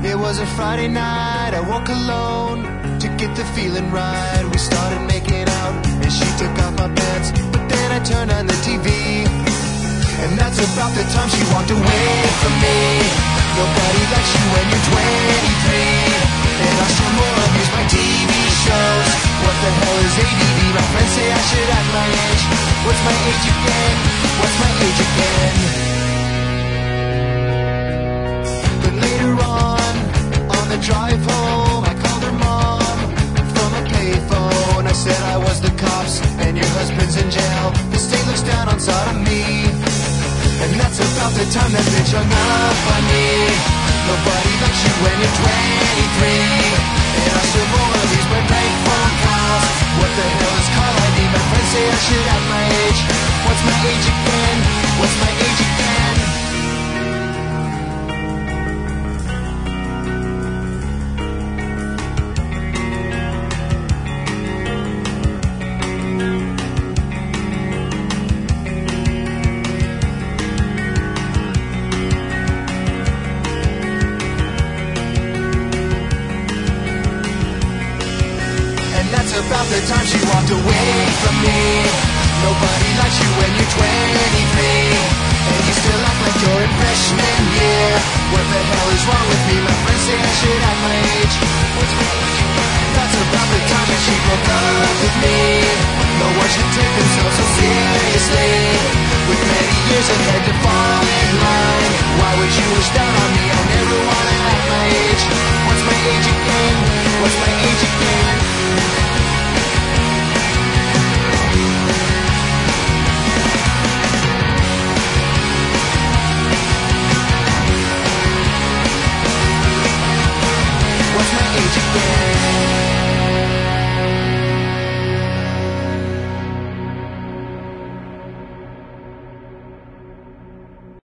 It was a Friday night, I woke alone to get the feeling right. We started making out and she took off my pants, but then I turned on the TV, and that's about the time she walked away from me. Nobody likes you when you're 23, and I still more abuse my TV shows. What the hell is ADD? My friends say I should act my age. What's my age again? What's my age again? But later on the drive home, I called her mom from a payphone. I said I was the cops and your husband's in jail. The state looks down on sodomy, and that's about the time that bitch hung up on me. Nobody likes you when you're 23, and I still more of these my prank phone calls. What the hell is call ID? My friends say I should act my age. What's my age again? What's my age again? About the time she walked away from me. Nobody likes you when you're 23, and you still act like you're in freshman year. What the hell is wrong with me? My friends say I should act my age. What's my age again? That's about the time that she broke up with me. No one should take themselves so seriously, with many years ahead to fall in line. Why would you wish down on me